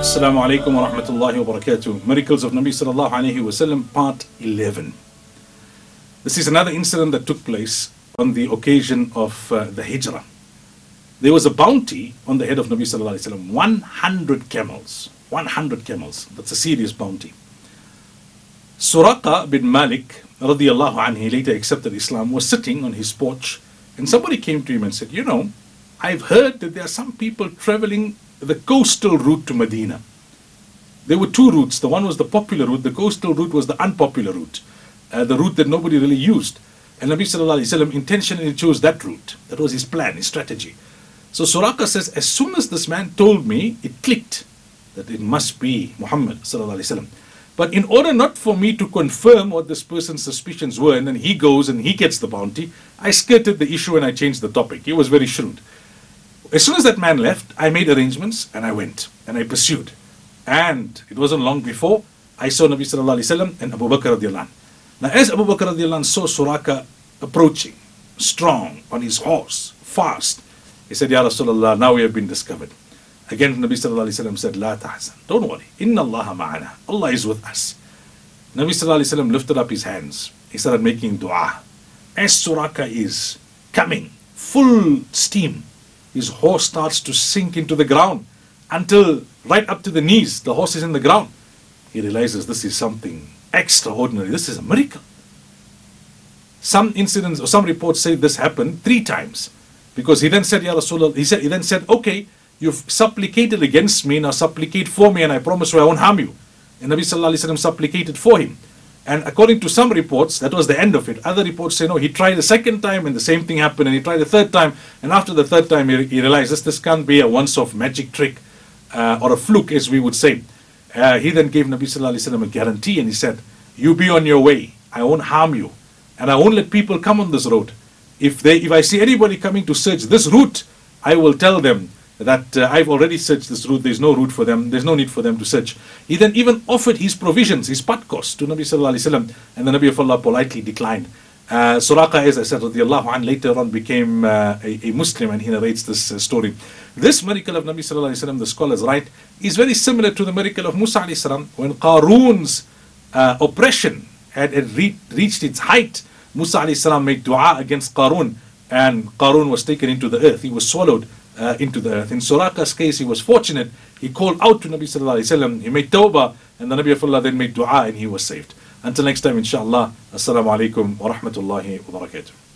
Assalamu alaikum wa rahmatullahi wa barakatuh. Miracles of Nabi sallallahu alayhi wa sallam, part 11. This is another incident that took place on the occasion of the Hijrah. There was a bounty on the head of Nabi sallallahu alayhi wa sallam, 100 camels. 100 camels. That's a serious bounty. Suraqa bin Malik, radiyallahu anhu, he later accepted Islam, was sitting on his porch, and somebody came to him and said, I've heard that there are some people traveling the coastal route to Medina. There were two routes. The one was the popular route. The coastal route was the unpopular route. The route that nobody really used. And Nabi sallallahu alayhi wa sallam intentionally chose that route. That was his plan, his strategy. So Suraqa says, as soon as this man told me, it clicked that it must be Muhammad sallallahu alayhi wa sallam. But in order not for me to confirm what this person's suspicions were, and then he goes and he gets the bounty, I skirted the issue and I changed the topic. He was very shrewd. As soon as that man left, I made arrangements and I went and I pursued. And it wasn't long before I saw Nabi sallallahu alayhi wa sallam and Abu Bakr radiallahu anh. Now as Abu Bakr radiallahu anh saw Suraqa approaching, strong, on his horse, fast, he said, Ya Rasulullah, now we have been discovered. Again Nabi sallallahu alayhi wa sallam said, La tahzan, don't worry, Inna Allah ma'ana, Allah is with us. Nabi sallallahu alayhi wa sallam lifted up his hands. He started making dua. As Suraqa is coming, full steam, his horse starts to sink into the ground until right up to the knees, the horse is in the ground. He realizes this is something extraordinary. This is a miracle. Some incidents or some reports say this happened 3 times. Because he then said, Ya Rasulullah, he then said, okay, you've supplicated against me, now supplicate for me and I promise you I won't harm you. And Nabi sallallahu alayhi wa sallam supplicated for him. And according to some reports, that was the end of it. Other reports say, no, he tried the second time and the same thing happened. And he tried the third time. And after the third time, he realized this can't be a once-off magic trick or a fluke, as we would say. He then gave Nabi sallallahu alayhi wa sallam a guarantee. And he said, you be on your way. I won't harm you. And I won't let people come on this road. If I see anybody coming to search this route, I will tell them that I've already searched this route, there's no route for them, there's no need for them to search. He then even offered his provisions, his patkos to Nabi sallallahu alayhi wa sallam, and the Nabi of Allah politely declined. Suraqa, as I said, radiallahu anh, later on became a Muslim, and he narrates this story. This miracle of Nabi sallallahu alayhi wa sallam, the scholars write, is very similar to the miracle of Musa alayhi salam. When Qarun's oppression had reached its height, Musa alayhi salam made dua against Qarun, and Qarun was taken into the earth. He was swallowed into the earth. In Suraqa's case, he was fortunate. He called out to Nabi sallallahu alayhi wa sallam. He made tawbah, and the Nabi of Allah then made dua, and he was saved. Until next time, inshallah. Assalamu alaikum wa rahmatullahi wa barakatuh.